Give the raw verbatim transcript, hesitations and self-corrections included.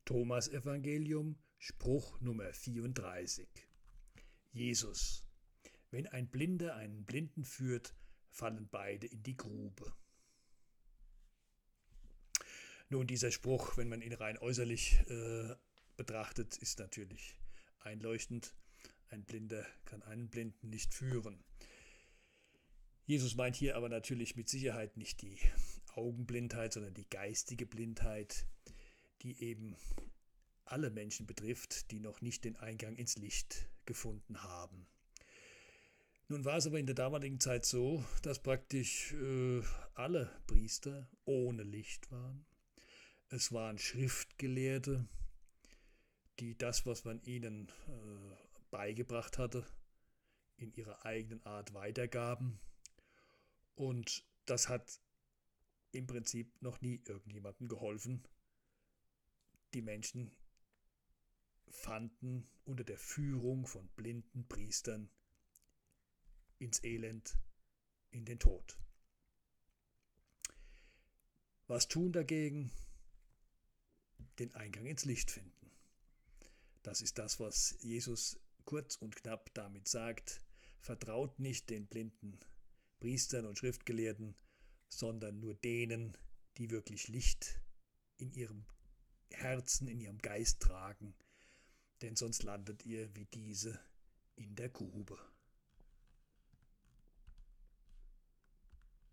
Thomas Evangelium, Spruch Nummer vierunddreißig. Jesus: Wenn ein Blinder einen Blinden führt, fallen beide in die Grube. Nun, dieser Spruch, wenn man ihn rein äußerlich äh, betrachtet, ist natürlich einleuchtend. Ein Blinder kann einen Blinden nicht führen. Jesus meint hier aber natürlich mit Sicherheit nicht die Augenblindheit, sondern die geistige Blindheit, die eben alle Menschen betrifft, die noch nicht den Eingang ins Licht gefunden haben. Nun war es aber in der damaligen Zeit so, dass praktisch äh, alle Priester ohne Licht waren. Es waren Schriftgelehrte, die das, was man ihnen äh, beigebracht hatte, in ihrer eigenen Art weitergaben. Und das hat im Prinzip noch nie irgendjemandem geholfen. Die Menschen fanden unter der Führung von blinden Priestern ins Elend, in den Tod. Was tun dagegen? Den Eingang ins Licht finden. Das ist das, was Jesus kurz und knapp damit sagt: Vertraut nicht den blinden Priestern und Schriftgelehrten, sondern nur denen, die wirklich Licht in ihrem Herzen, in ihrem Geist tragen, denn sonst landet ihr wie diese in der Grube.